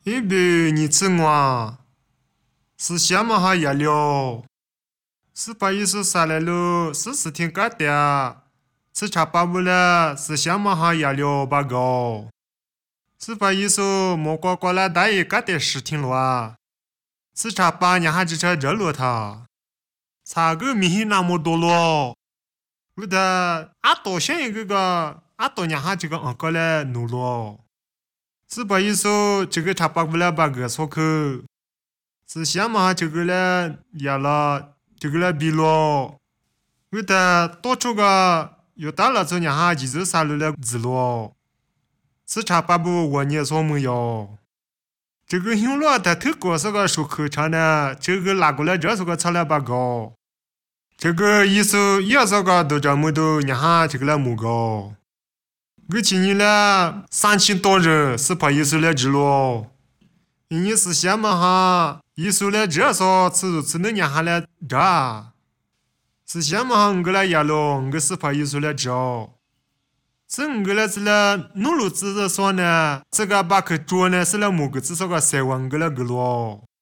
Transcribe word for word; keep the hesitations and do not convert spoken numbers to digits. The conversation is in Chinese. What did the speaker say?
一比你吃我，是什么哈呀了？是把耶稣杀来了，是十天干的，是查巴布了，是什么哈呀了吧个？是把耶稣莫瓜瓜了大爷干的十天了啊？是查巴你还只吃这了他？查个米那么多了，我的阿多像一个个阿多你还这个昂个嘞努了。是把耶稣这个查巴布了吧个说去，是什么这个嘞呀了，这个嘞比了，我的多出个有大了之后还就是杀了了子了，是查巴布我也说没有，这个用了的头过是个手口长的，这个拿过来这是个炒了吧个，这个耶稣也是个都这么多，你还这个嘞没个。我今年了三千多人是怕耶稣来治了，你是什么哈？耶稣来这说吃吃那年还来这，是什么哈？我来呀了，我是怕耶稣来治哦。是我来是了努力子说呢，这个把去做呢是了某个至少个三万个了个了。